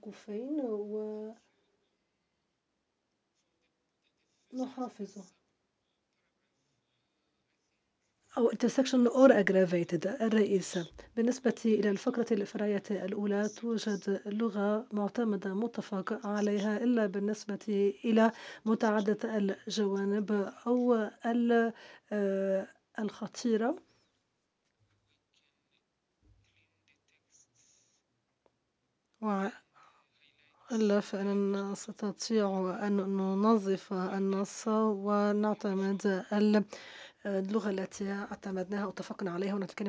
موقوفين ونحافظ أو intersection or aggravated الرئيسة. بالنسبة إلى الفقرة الفرعية الأولى توجد لغة معتمدة متفق عليها إلا بالنسبة إلى متعددة الجوانب أو الخطيرة. وإلا فإننا نستطيع أن ننظف النص ونعتمد اللغة التي اعتمدناها واتفقنا عليها ونتكلم